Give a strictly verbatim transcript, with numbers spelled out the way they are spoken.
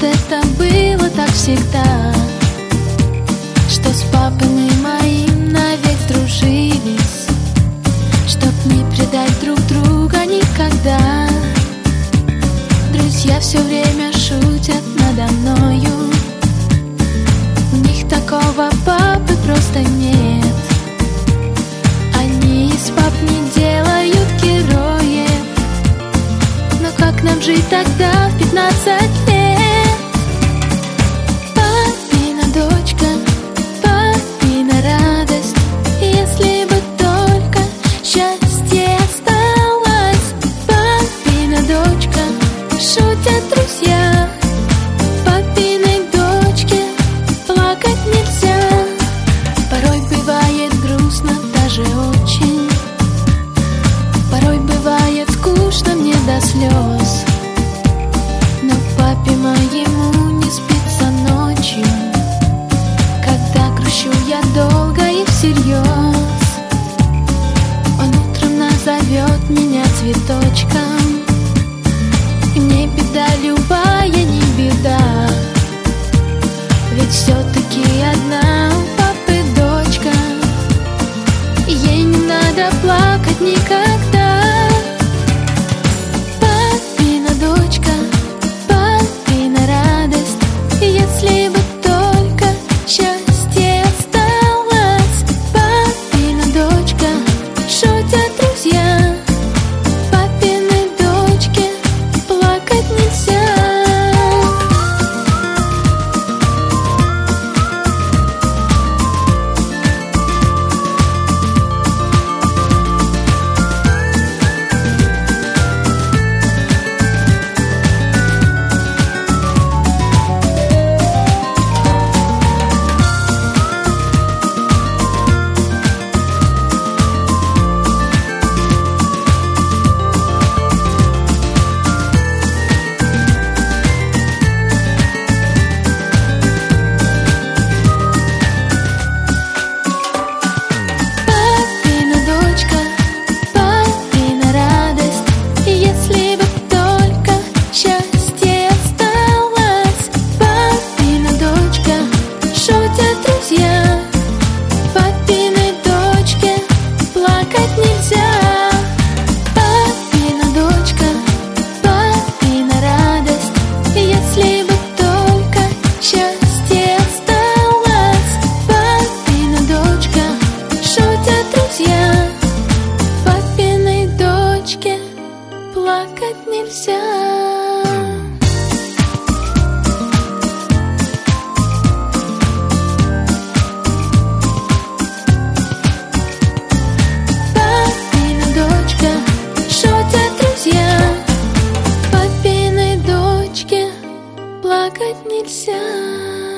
это было так всегда, что с папой моим навек дружились, чтоб не предать друг друга никогда. Друзья все время шутят надо мною, у них такого папы просто нет. Они из пап не делают героев, но как нам жить тогда в пятнадцать лет? Папина дочка, папина радость, если бы только счастье осталось. Папина дочка, шутят друзья, папиной дочке плакать нельзя. Порой бывает грустно, даже очень, порой бывает скучно мне до слез, но папе моему не спится ночью, когда грущу я долго и всерьез. Он утром назовет меня цветочком, и мне беда любая не беда, ведь все-таки одна у папы дочка, и ей не надо плакать никогда. Папина дочка, папина радость, если бы только счастье осталось. Папина дочка, шутят друзья, папиной дочке плакать нельзя. Плакать нельзя. Папина дочка, шутят друзья, папиной дочке плакать нельзя.